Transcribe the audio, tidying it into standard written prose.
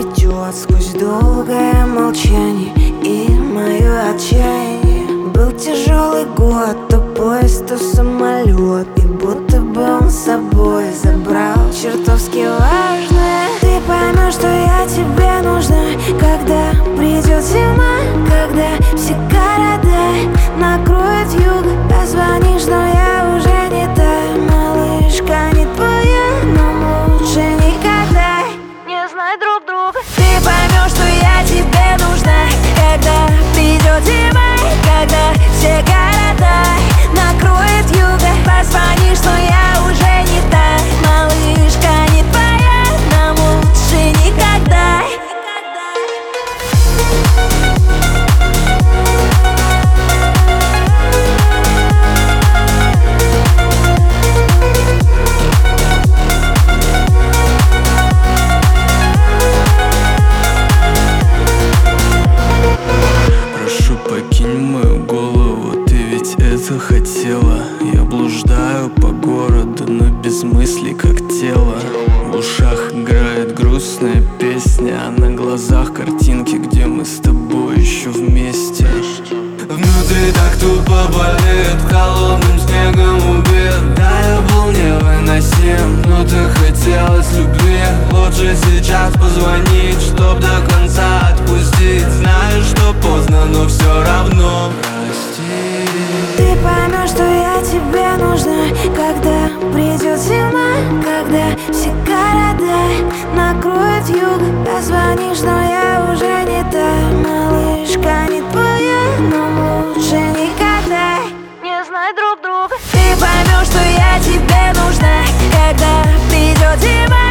придет сквозь долгое молчание и мое отчаяние. Был тяжелый год, то поезд, то самолет, и будто бы он с собой забрал чертовски важное. Ты поймешь, что я тебе нужна, когда придет зима, когда все города накроет юг. Позвонишь, но я уже не та, малышка, не твоя, но лучше никогда не знать друг друга. Ты поймешь, что я тебе нужна, когда придет зима, когда все города накроет юга. Позвонишь, но я уже не та, малышка, не твоя, нам лучше никогда. Прошу, покинь мою голову, ты ведь это хотела. Я блуждаю по городу, но без мыслей, как тело. В ушах играет грустная песня, а на глазах картинки, где мы с тобой еще вместе. Внутри так тупо болит, холодным снегом убит. Да, я был невыносим, но ты хотелось любви. Лучше сейчас позвонить, чтоб до конца отпустить. Знаю, что поздно, но все равно прости. Ты поймешь, что я тебе нужна, когда придет зима, когда все города накроет юг. Позвонишь, но я уже не та, малышка, не твоя, но лучше никогда не знать друг друга. Ты поймешь, что я тебе нужна, когда придет зима,